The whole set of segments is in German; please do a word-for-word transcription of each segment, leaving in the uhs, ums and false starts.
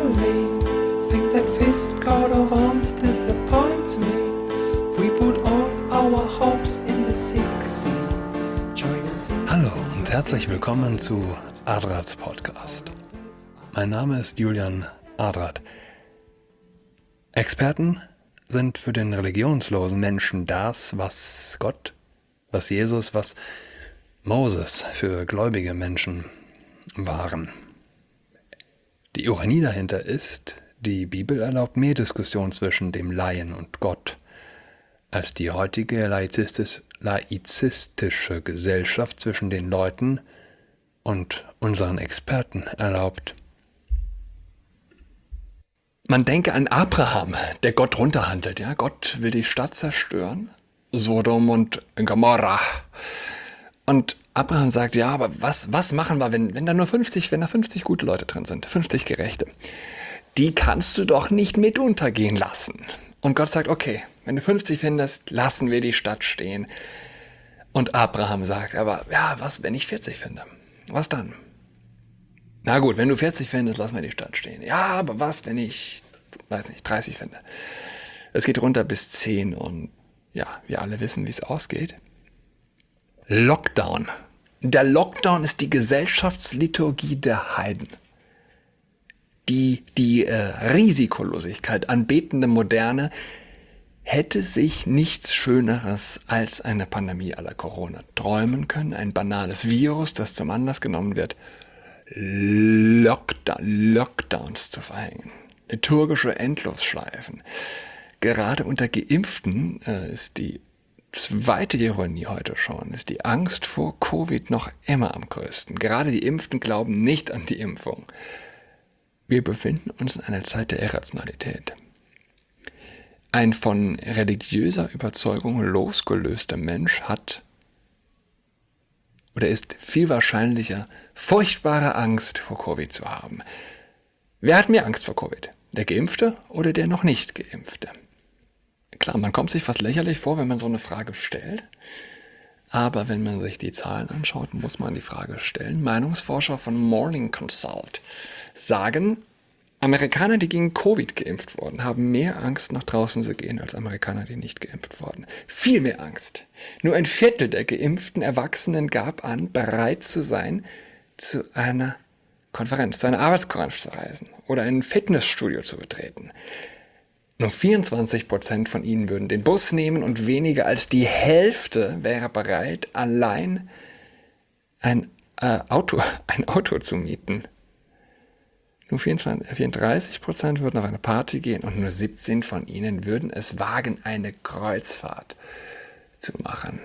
believe. Think that fist coat of arms disappoints me. We put all our hopes in the sick sea. Join us in Hallo und herzlich willkommen zu Adrats Podcast. Mein Name ist Julian Adrat. Experten sind für den religionslosen Menschen das, was Gott, was Jesus, was Moses für gläubige Menschen waren. Die Ironie dahinter ist, die Bibel erlaubt mehr Diskussion zwischen dem Laien und Gott, als die heutige laizistis- laizistische Gesellschaft zwischen den Leuten und unseren Experten erlaubt. Man denke an Abraham, der Gott runterhandelt. Ja? Gott will die Stadt zerstören, Sodom und Gomorra. Und Abraham sagt, ja, aber was, was machen wir, wenn, wenn da nur fünfzig, wenn da fünfzig gute Leute drin sind, fünfzig Gerechte? Die kannst du doch nicht mit untergehen lassen. Und Gott sagt, okay, wenn du fünfzig findest, lassen wir die Stadt stehen. Und Abraham sagt, aber ja, was, wenn ich vierzig finde? Was dann? Na gut, wenn du vierzig findest, lassen wir die Stadt stehen. Ja, aber was, wenn ich, weiß nicht, dreißig finde? Es geht runter bis zehn und ja, wir alle wissen, wie es ausgeht. Lockdown. Der Lockdown ist die Gesellschaftsliturgie der Heiden. Die, die äh, Risikolosigkeit anbetende Moderne hätte sich nichts Schöneres als eine Pandemie à la Corona träumen können. Ein banales Virus, das zum Anlass genommen wird, Lockdown, Lockdowns zu verhängen. Liturgische Endlosschleifen. Gerade unter Geimpften äh, ist die zweite Ironie heute schon, ist die Angst vor Covid noch immer am größten. Gerade die Impften glauben nicht an die Impfung. Wir befinden uns in einer Zeit der Irrationalität. Ein von religiöser Überzeugung losgelöster Mensch hat oder ist viel wahrscheinlicher, furchtbare Angst vor Covid zu haben. Wer hat mehr Angst vor Covid? Der Geimpfte oder der noch nicht Geimpfte? Klar, man kommt sich fast lächerlich vor, wenn man so eine Frage stellt. Aber wenn man sich die Zahlen anschaut, muss man die Frage stellen. Meinungsforscher von Morning Consult sagen, Amerikaner, die gegen Covid geimpft wurden, haben mehr Angst, nach draußen zu gehen, als Amerikaner, die nicht geimpft wurden. Viel mehr Angst. Nur ein Viertel der geimpften Erwachsenen gab an, bereit zu sein, zu einer Konferenz, zu einer Arbeitskonferenz zu reisen oder ein Fitnessstudio zu betreten. Nur vierundzwanzig Prozent von ihnen würden den Bus nehmen und weniger als die Hälfte wäre bereit, allein ein, äh, Auto, ein Auto zu mieten. Nur vierunddreißig Prozent würden auf eine Party gehen und nur siebzehn von ihnen würden es wagen, eine Kreuzfahrt zu machen.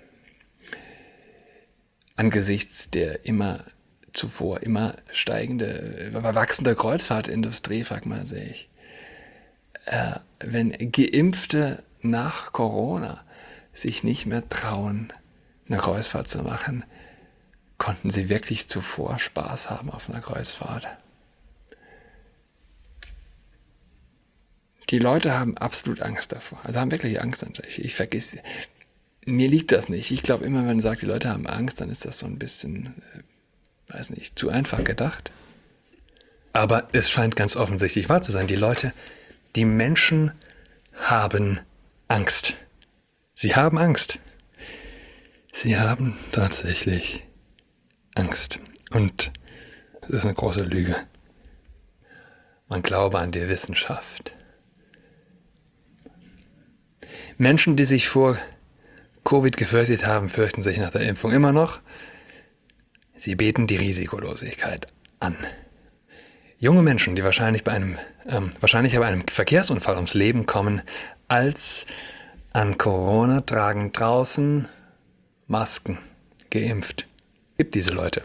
Angesichts der immer zuvor immer steigende, wachsende Kreuzfahrtindustrie, fragt man sich, Äh, wenn Geimpfte nach Corona sich nicht mehr trauen, eine Kreuzfahrt zu machen, konnten sie wirklich zuvor Spaß haben auf einer Kreuzfahrt. Die Leute haben absolut Angst davor, also haben wirklich Angst. Ich, ich vergiss, mir liegt das nicht. Ich glaube immer, wenn man sagt, die Leute haben Angst, dann ist das so ein bisschen, äh, weiß nicht, zu einfach gedacht. Aber es scheint ganz offensichtlich wahr zu sein. Die Leute Die Menschen haben Angst. Sie haben Angst. Sie haben tatsächlich Angst. Und das ist eine große Lüge. Man glaube an die Wissenschaft. Menschen, die sich vor Covid gefürchtet haben, fürchten sich nach der Impfung immer noch. Sie beten die Risikolosigkeit an. Junge Menschen, die wahrscheinlich bei einem, ähm, wahrscheinlich bei einem Verkehrsunfall ums Leben kommen, als an Corona tragen draußen Masken, geimpft. Gibt diese Leute.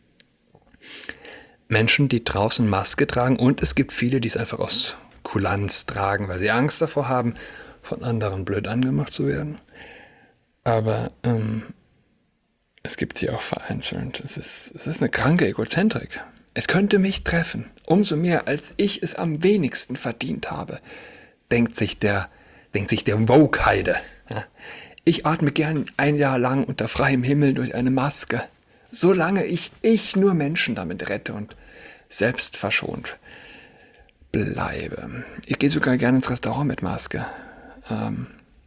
Menschen, die draußen Maske tragen und es gibt viele, die es einfach aus Kulanz tragen, weil sie Angst davor haben, von anderen blöd angemacht zu werden. Aber ähm, es gibt sie auch vereinzelt. Es ist, es ist eine kranke Egozentrik. Es könnte mich treffen, umso mehr, als ich es am wenigsten verdient habe, denkt sich der, denkt sich der Woke-Heide. Ja. Ich atme gern ein Jahr lang unter freiem Himmel durch eine Maske, solange ich, ich nur Menschen damit rette und selbst verschont. bleibe. Ich gehe sogar gerne ins Restaurant mit Maske. Ähm,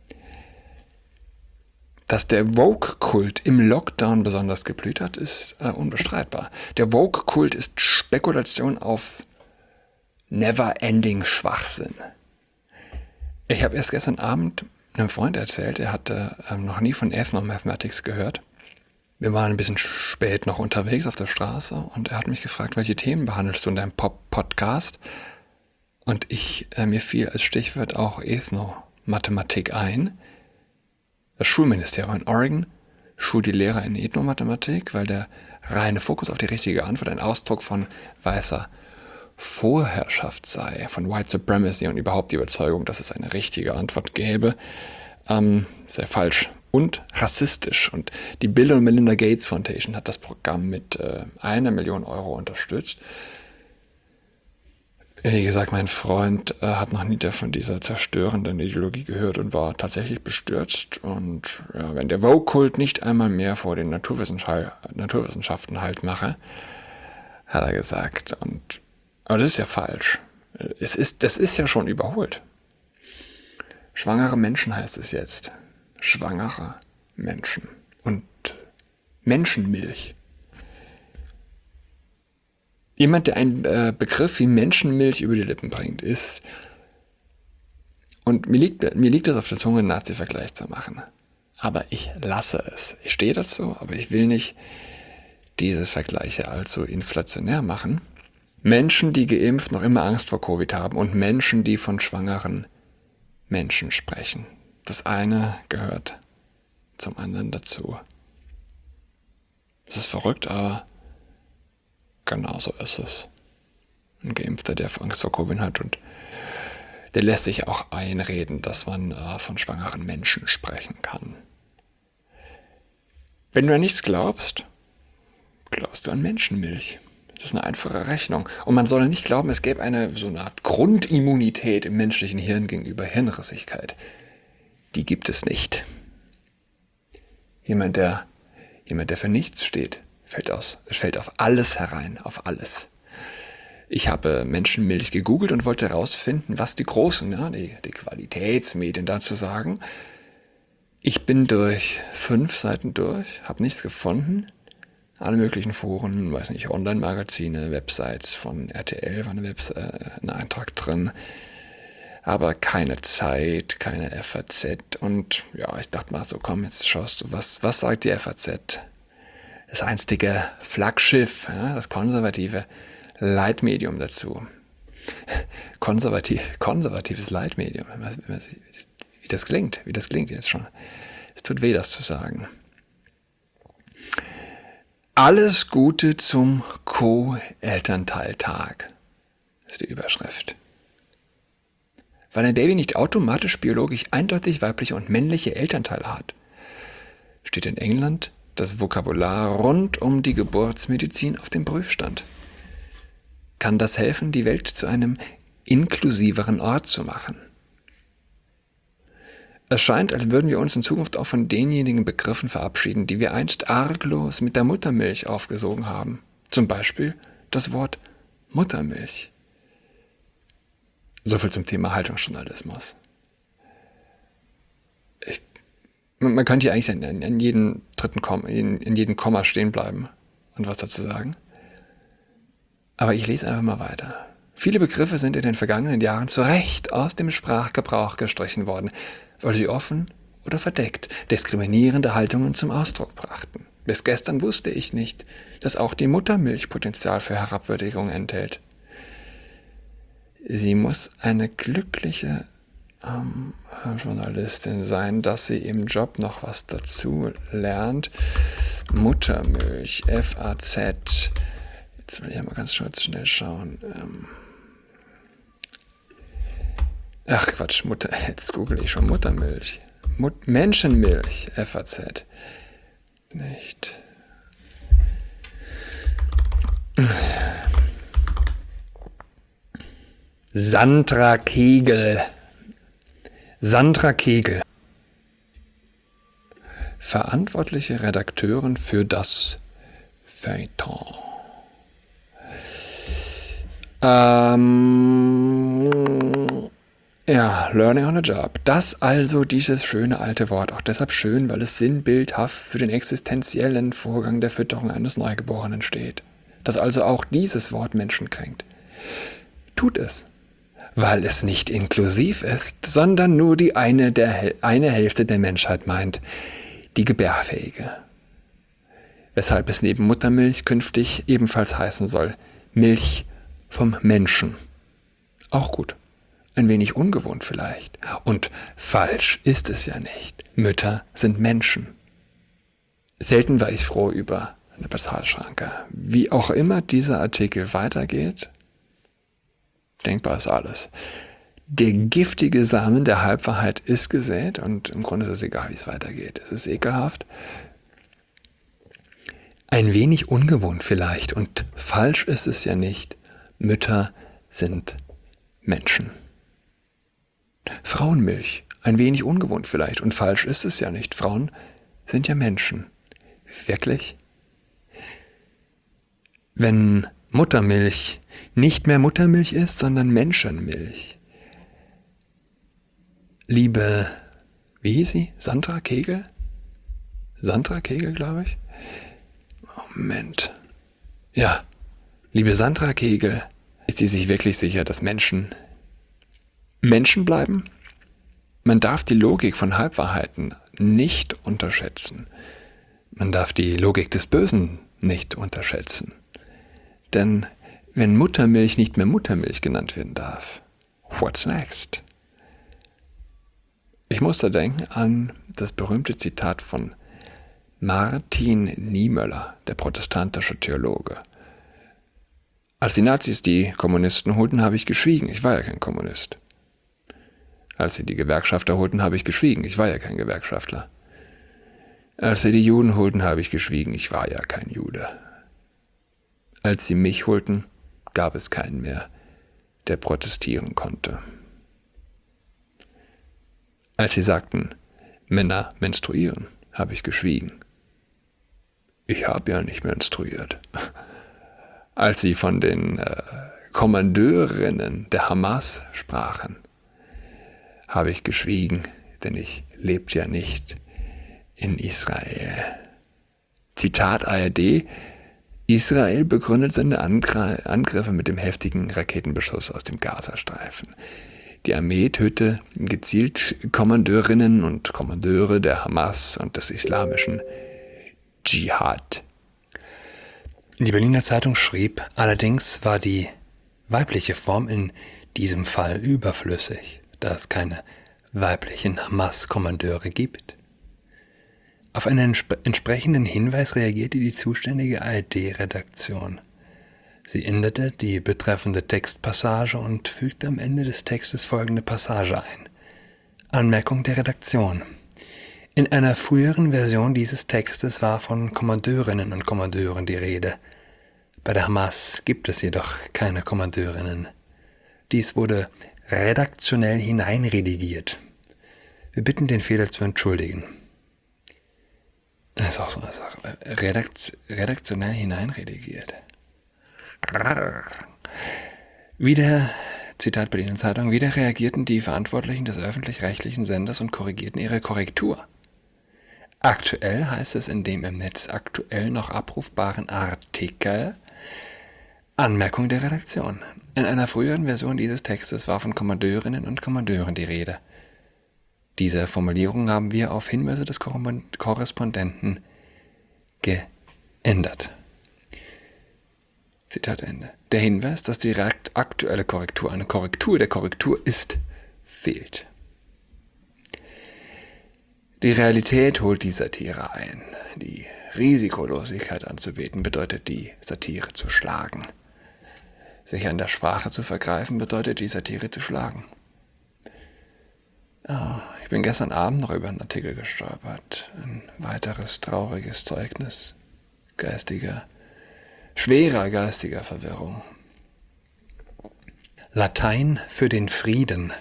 dass der Woke-Kult im Lockdown besonders geblüht hat, ist äh, unbestreitbar. Der Woke-Kult ist Spekulation auf never-ending Schwachsinn. Ich habe erst gestern Abend einem Freund erzählt, er hatte ähm, noch nie von Ethnomathematics gehört. Wir waren ein bisschen spät noch unterwegs auf der Straße und er hat mich gefragt, welche Themen behandelst du in deinem Pop-Podcast? Und ich, äh, mir fiel als Stichwort auch Ethnomathematik ein. Das Schulministerium in Oregon schult die Lehrer in Ethnomathematik, weil der reine Fokus auf die richtige Antwort ein Ausdruck von weißer Vorherrschaft sei, von White Supremacy und überhaupt die Überzeugung, dass es eine richtige Antwort gäbe, ähm, sehr falsch und rassistisch. Und die Bill und Melinda Gates Foundation hat das Programm mit äh, einer Million Euro unterstützt. Wie gesagt, mein Freund äh, hat noch nie von dieser zerstörenden Ideologie gehört und war tatsächlich bestürzt. Und ja, wenn der Woke-Kult nicht einmal mehr vor den Naturwissenschaft- Naturwissenschaften Halt mache, hat er gesagt. Und, aber das ist ja falsch. Es ist, das ist ja schon überholt. Schwangere Menschen heißt es jetzt. Schwangere Menschen. Und Menschenmilch. Jemand, der einen äh, Begriff wie Menschenmilch über die Lippen bringt, ist, und mir liegt, mir liegt es auf der Zunge, einen Nazi-Vergleich zu machen. Aber ich lasse es. Ich stehe dazu, aber ich will nicht diese Vergleiche allzu inflationär machen. Menschen, die geimpft noch immer Angst vor Covid haben und Menschen, die von schwangeren Menschen sprechen. Das eine gehört zum anderen dazu. Das ist verrückt, aber genau so ist es. Ein Geimpfter, der Angst vor Covid hat und der lässt sich auch einreden, dass man äh, von schwangeren Menschen sprechen kann. Wenn du an nichts glaubst, glaubst du an Menschenmilch. Das ist eine einfache Rechnung. Und man soll nicht glauben, es gäbe eine so eine Art Grundimmunität im menschlichen Hirn gegenüber Hirnrissigkeit. Die gibt es nicht. Jemand, der, jemand, der für nichts steht, fällt, aus, fällt auf alles herein, auf alles. Ich habe Menschenmilch gegoogelt und wollte herausfinden, was die großen, ja, die, die Qualitätsmedien dazu sagen. Ich bin durch fünf Seiten durch, habe nichts gefunden. Alle möglichen Foren, weiß nicht, Online-Magazine, Websites von R T L, war eine Website, ein Eintrag drin. Aber keine Zeit, keine F A Z. Und ja, ich dachte mal so, komm, jetzt schaust du, was, was sagt die F A Z? Das einstige Flaggschiff, ja, das konservative Leitmedium dazu. Konservativ, konservatives Leitmedium. Wie das klingt, wie das klingt jetzt schon. Es tut weh, das zu sagen. Alles Gute zum Co-Elternteiltag, ist die Überschrift. Weil ein Baby nicht automatisch biologisch eindeutig weibliche und männliche Elternteile hat, steht in England das Vokabular rund um die Geburtsmedizin auf dem Prüfstand. Kann das helfen, die Welt zu einem inklusiveren Ort zu machen? Es scheint, als würden wir uns in Zukunft auch von denjenigen Begriffen verabschieden, die wir einst arglos mit der Muttermilch aufgesogen haben. Zum Beispiel das Wort Muttermilch. Soviel zum Thema Haltungsjournalismus. Ich, man, man könnte hier eigentlich in, in, in, jedem dritten Komma, in, in jedem Komma stehen bleiben und was dazu sagen. Aber ich lese einfach mal weiter. Viele Begriffe sind in den vergangenen Jahren zu Recht aus dem Sprachgebrauch gestrichen worden, weil sie offen oder verdeckt diskriminierende Haltungen zum Ausdruck brachten. Bis gestern wusste ich nicht, dass auch die Muttermilch Potenzial für Herabwürdigung enthält. Sie muss eine glückliche ähm, Journalistin sein, dass sie im Job noch was dazu lernt. Muttermilch, F A Z. Jetzt will ich mal ganz kurz schnell schauen. Ähm Ach Quatsch, Mutter, jetzt google ich schon Muttermilch. Mut- Menschenmilch, F A Z. Nicht. Sandra Kegel. Sandra Kegel. Verantwortliche Redakteurin für das Feuilleton. Ähm... Ja, learning on a job. Das also dieses schöne alte Wort. Auch deshalb schön, weil es sinnbildhaft für den existenziellen Vorgang der Fütterung eines Neugeborenen steht. Dass also auch dieses Wort Menschen kränkt. Tut es, weil es nicht inklusiv ist, sondern nur die eine, der, eine Hälfte der Menschheit meint, die gebärfähige. Weshalb es neben Muttermilch künftig ebenfalls heißen soll, Milch vom Menschen. Auch gut. Ein wenig ungewohnt vielleicht. Und falsch ist es ja nicht. Mütter sind Menschen. Selten war ich froh über eine Bezahlschranke. Wie auch immer dieser Artikel weitergeht, denkbar ist alles. Der giftige Samen der Halbwahrheit ist gesät und im Grunde ist es egal, wie es weitergeht. Es ist ekelhaft. Ein wenig ungewohnt vielleicht und falsch ist es ja nicht. Mütter sind Menschen. Frauenmilch, ein wenig ungewohnt vielleicht und falsch ist es ja nicht. Frauen sind ja Menschen. Wirklich? Wenn Muttermilch nicht mehr Muttermilch ist, sondern Menschenmilch. Liebe, wie hieß sie? Sandra Kegel? Sandra Kegel, glaube ich. Moment. Ja, liebe Sandra Kegel, ist sie sich wirklich sicher, dass Menschen Menschen bleiben? Man darf die Logik von Halbwahrheiten nicht unterschätzen. Man darf die Logik des Bösen nicht unterschätzen. Denn wenn Muttermilch nicht mehr Muttermilch genannt werden darf, what's next? Ich musste denken an das berühmte Zitat von Martin Niemöller, der protestantische Theologe. Als die Nazis die Kommunisten holten, habe ich geschwiegen. Ich war ja kein Kommunist. Als sie die Gewerkschafter holten, habe ich geschwiegen. Ich war ja kein Gewerkschaftler. Als sie die Juden holten, habe ich geschwiegen. Ich war ja kein Jude. Als sie mich holten, gab es keinen mehr, der protestieren konnte. Als sie sagten, Männer menstruieren, habe ich geschwiegen. Ich habe ja nicht menstruiert. Als sie von den äh, Kommandeurinnen der Hamas sprachen, habe ich geschwiegen, denn ich lebte ja nicht in Israel. Zitat A R D: Israel begründet seine Angriffe mit dem heftigen Raketenbeschuss aus dem Gazastreifen. Die Armee tötete gezielt Kommandeurinnen und Kommandeure der Hamas und des islamischen Dschihad. Die Berliner Zeitung schrieb, allerdings war die weibliche Form in diesem Fall überflüssig, da es keine weiblichen Hamas-Kommandeure gibt. Auf einen entsp- entsprechenden Hinweis reagierte die zuständige A R D-Redaktion. Sie änderte die betreffende Textpassage und fügte am Ende des Textes folgende Passage ein. Anmerkung der Redaktion. In einer früheren Version dieses Textes war von Kommandeurinnen und Kommandeuren die Rede. Bei der Hamas gibt es jedoch keine Kommandeurinnen. Dies wurde redaktionell hineinredigiert. Wir bitten den Fehler zu entschuldigen. Das ist auch so eine Sache. Redakt- redaktionell hineinredigiert. Wieder, Zitat Berliner Zeitung, wieder reagierten die Verantwortlichen des öffentlich-rechtlichen Senders und korrigierten ihre Korrektur. Aktuell heißt es in dem im Netz aktuell noch abrufbaren Artikel Anmerkung der Redaktion. In einer früheren Version dieses Textes war von Kommandeurinnen und Kommandeuren die Rede. Diese Formulierung haben wir auf Hinweise des Korrespondenten geändert. Zitat Ende. Der Hinweis, dass die aktuelle Korrektur eine Korrektur der Korrektur ist, fehlt. Die Realität holt die Satire ein. Die Risikolosigkeit anzubeten bedeutet, die Satire zu schlagen. Sich an der Sprache zu vergreifen bedeutet, die Satire zu schlagen. Oh, ich bin gestern Abend noch über einen Artikel gestolpert. Ein weiteres trauriges Zeugnis geistiger, schwerer geistiger Verwirrung. Latein für den Frieden.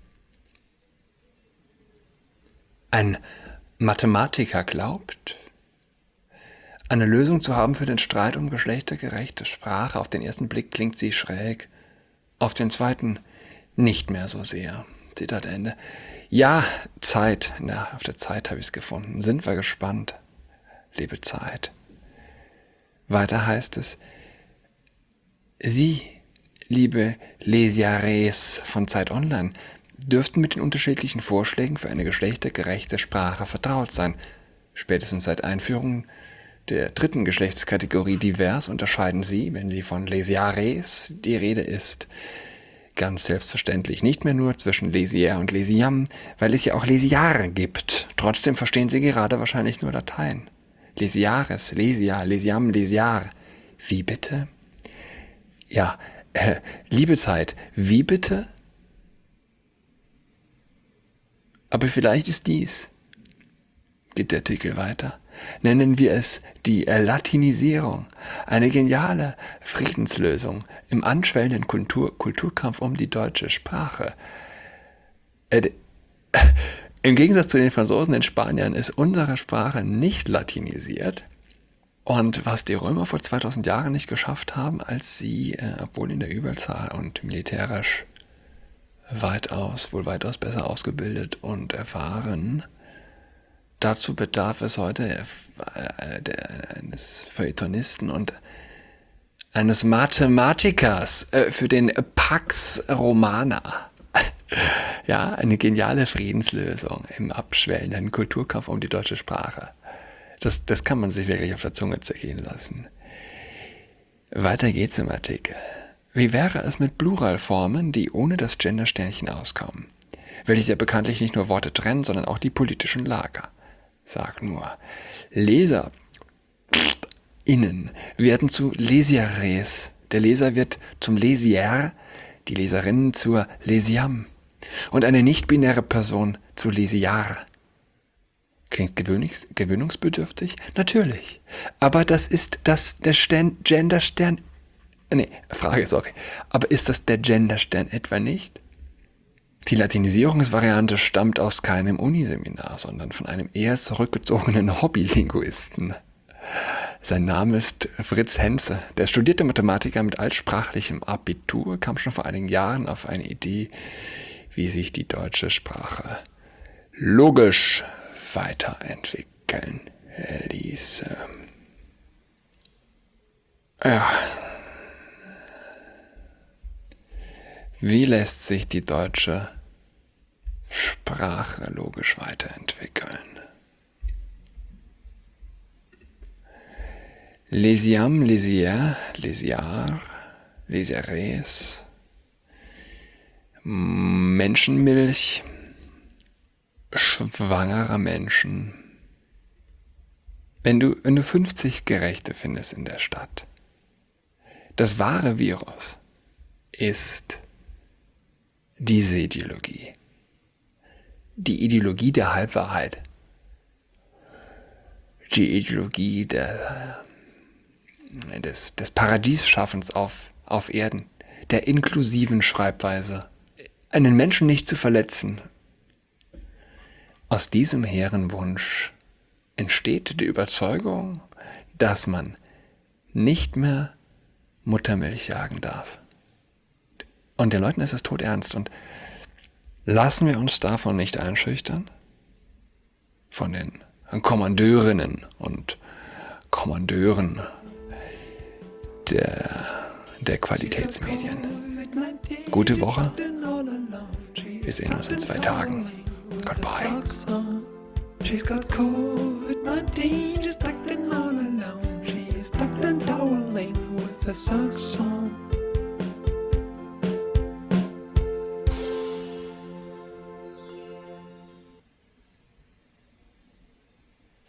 Ein Mathematiker glaubt, eine Lösung zu haben für den Streit um geschlechtergerechte Sprache. Auf den ersten Blick klingt sie schräg, auf den zweiten nicht mehr so sehr. Zitat Ende. Ja, Zeit. Na, auf der Zeit habe ich es gefunden. Sind wir gespannt, liebe Zeit. Weiter heißt es, Sie, liebe Leziares von Zeit Online, dürften mit den unterschiedlichen Vorschlägen für eine geschlechtergerechte Sprache vertraut sein. Spätestens seit Einführung der dritten Geschlechtskategorie divers unterscheiden Sie, wenn Sie von Leziares die Rede ist, ganz selbstverständlich nicht mehr nur zwischen Lesier und Lesiam, weil es ja auch Lesiare gibt. Trotzdem verstehen Sie gerade wahrscheinlich nur Latein. Lesiares, Lesia, Lesiam, Lesiar. Wie bitte? Ja, äh, liebe Zeit, wie bitte? Aber vielleicht ist dies, geht der Artikel weiter, nennen wir es die Latinisierung, eine geniale Friedenslösung im anschwellenden Kultur Kulturkampf um die deutsche Sprache. Äh, Im Gegensatz zu den Franzosen und Spaniern ist unsere Sprache nicht latinisiert. Und was die Römer vor zweitausend Jahren nicht geschafft haben, als sie, äh, obwohl in der Überzahl und militärisch weitaus, wohl weitaus besser ausgebildet und erfahren, dazu bedarf es heute äh, der, eines Feuilletonisten und eines Mathematikers äh, für den Pax Romana. Ja, eine geniale Friedenslösung im abschwellenden Kulturkampf um die deutsche Sprache. Das, das kann man sich wirklich auf der Zunge zergehen lassen. Weiter geht's im Artikel. Wie wäre es mit Pluralformen, die ohne das Gendersternchen auskommen? Welches ja bekanntlich nicht nur Worte trennen, sondern auch die politischen Lager. Sag nur, Leser innen werden zu Lesiares. Der Leser wird zum Lesier, die Leserinnen zur Lesiam und eine nicht-binäre Person zu Lesiar. Klingt gewöhnungs- gewöhnungsbedürftig? Natürlich. Aber das ist das der Stern, Genderstern. Nee, Frage, sorry. Aber ist das der Genderstern etwa nicht? Die Latinisierungsvariante stammt aus keinem Uniseminar, sondern von einem eher zurückgezogenen Hobbylinguisten. Sein Name ist Fritz Henze. Der studierte Mathematiker mit altsprachlichem Abitur kam schon vor einigen Jahren auf eine Idee, wie sich die deutsche Sprache logisch weiterentwickeln ließe. Ja. Wie lässt sich die deutsche Sprache logisch weiterentwickeln? Lesiam, Lesier, Lesiar, Lesiares, Menschenmilch, schwangerer Menschen. Wenn du, wenn du fünfzig Gerechte findest in der Stadt, das wahre Virus ist diese Ideologie. Die Ideologie der Halbwahrheit. Die Ideologie der, des, des Paradiesschaffens auf, auf Erden. Der inklusiven Schreibweise. Einen Menschen nicht zu verletzen. Aus diesem hehren Wunsch entsteht die Überzeugung, dass man nicht mehr Muttermilch sagen darf. Und den Leuten ist es todernst. Und lassen wir uns davon nicht einschüchtern? Von den Kommandeurinnen und Kommandeuren der, der Qualitätsmedien. Gute Woche. Wir sehen uns in zwei Tagen. Goodbye. She's got COVID nineteen, she's acting all alone. She's tucked and toweling with her socks on.